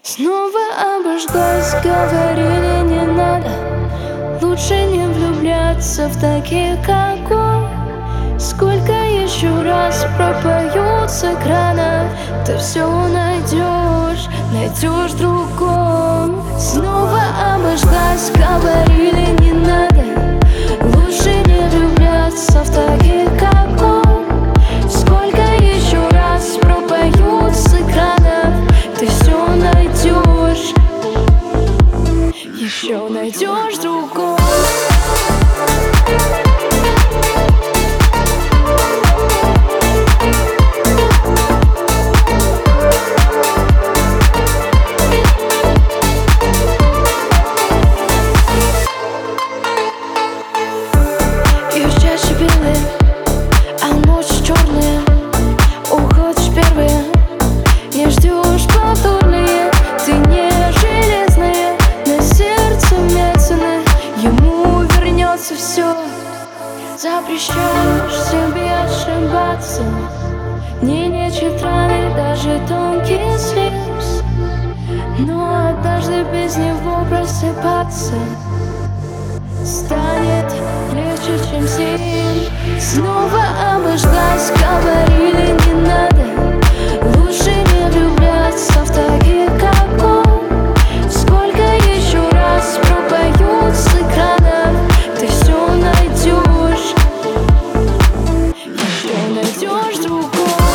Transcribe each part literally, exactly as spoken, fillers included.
Снова обожглась, говорили не надо. Лучше не влюбляться в таких, как он. Сколько еще раз пропоют с экранов, ты все найдешь, найдешь в другом. Снова обожглась, говорили не надо. Лучше не влюбляться в таких, как он. Сколько еще раз пропоют с экранов, ты все найдешь, еще найдешь в другом. Белые, а ночь черная, уходишь первая, не ждешь повторные. Ты не железная, на сердце вмятины, ему вернется все. Запрещаешь себе ошибаться, не лечит раны даже тонкий слез. Но однажды без него просыпаться станет легче, чем с ним. Снова обожглась, говорили не надо. Лучше не влюбляться в таких, как он. Сколько еще раз пропоют с экранов, ты все найдешь, еще найдешь другого.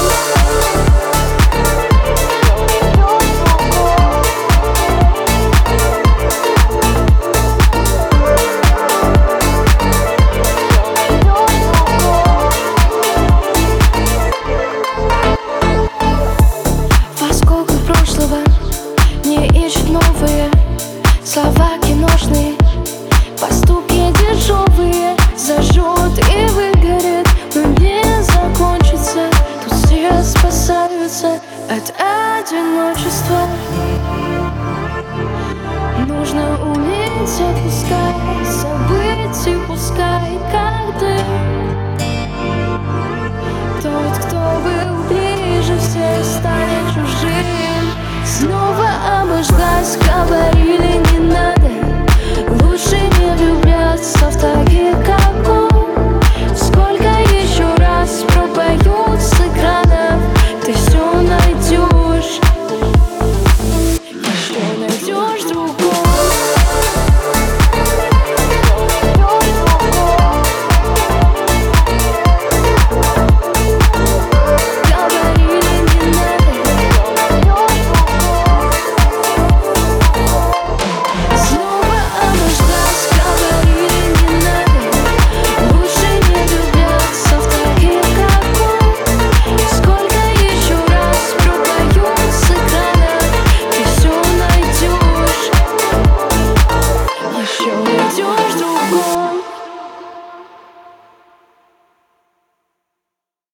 Не ищут новые слова киношные, поступки дешевые, зажжет и выгорит, но не закончится. Тут все спасаются от одиночества. Нужно уметь отпускать события, пускай как дым. Тот, кто был ближе всех, станет чужим. Снова обожглась, говорит